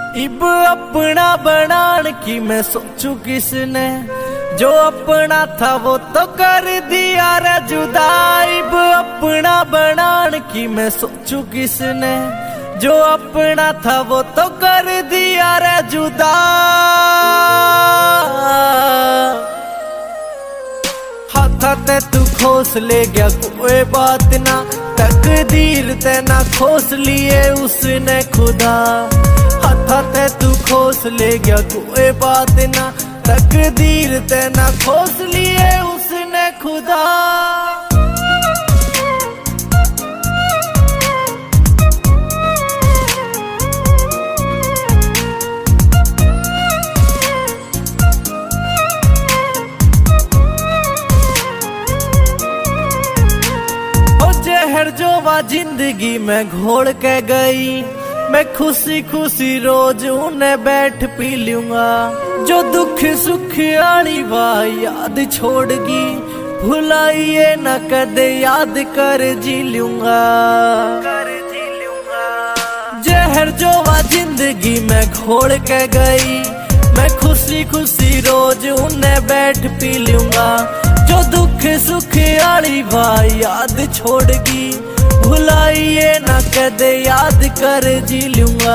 इब अपना बनान की मैं सोचू किसने, जो अपना था वो तो कर दिया रे जुदा। इब अपना बनान की मैं सोचू किसने, जो अपना था वो तो कर दिया रे जुदा। हाथा ते तू खोस ले गया कोई बात ना, तकदीर ते ना खोस लिए उसने खुदा। हाथा ते तू खोस ले गया कोई बात ना, तकदीर ते ना खोस लिए उसने खुदा। जहर जो वा जिंदगी में घोल के गई, मैं खुशी खुशी रोज उन्हें बैठ पी लूंगा। जो दुख सुख आनी वा याद छोड़गी, भुलाइए न कदे याद कर जी लूंगा। जहर जो वा जिंदगी में घोल के गई, मैं खुशी खुशी रोज उन्हें बैठ पी लूंगा। जो दुख सुख आली बा याद छोड़गी, भुलाइए न कदे याद कर जी लूंगा।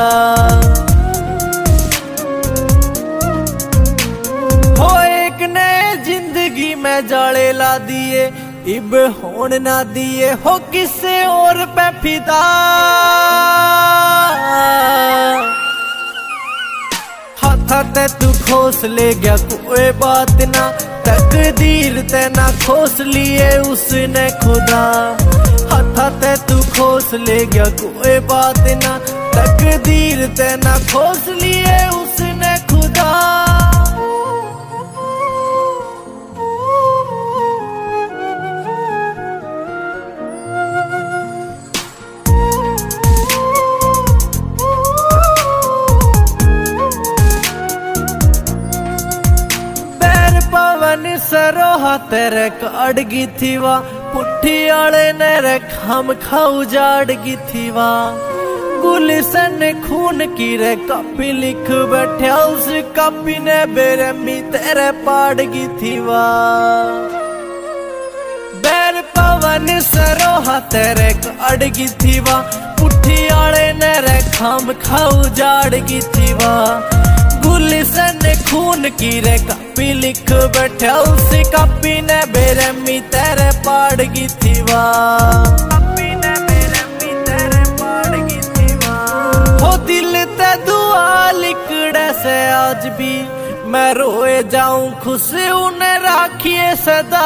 हो एक नए जिंदगी में जाले ला दिए, इब होन ना दिए हो किसे और पे फिदा। हाथा ते तू खोस ले गया कोई बात ना, तकदीर ते ना खोस लिए उसने खुदा। हाथा ते तू खोस ले गया कोई बात ना, तकदीर ते ना खोस लिए उसने खुदा। सरोहा तेरे काटगी थी वा, पुट्ठी आले ने रे खाम खाऊ जाड़गी थी वा। गुलशन खून की रे कापी लिख बैठा, उस कापी ने बेरमी तेरे पाड़गी थी वा। बैर पवन सरोहा तेरे काटगी थी वा, पुट्ठी आले ने रे खाम खाऊ जाड़गी थी वा। गुलशन खून की रे कापी लिख बैठा, उस कापी ने बेरमी तेरे पाड़गी थी वा। कापी ने बेरमी तेरे पाड़गी थी वा। हो दिल ते दुआ लिखड़े से आज भी मैं रोए जाऊं, खुश उन्हें राखिए सदा।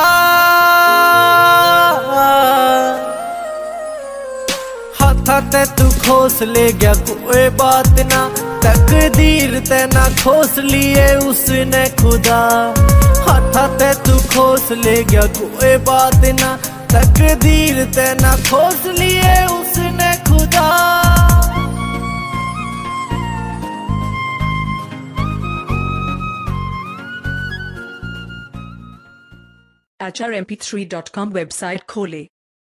हाथा ते तू खोस ले गया कोई बात ना, तकदीर ते ना खोस लिए उसने खुदा। हाथा ते तू खोस ले गया कोई बात ना, तकदीर ते ना खोस लिए उसने खुदा। HRMP3.com वेबसाइट खोले।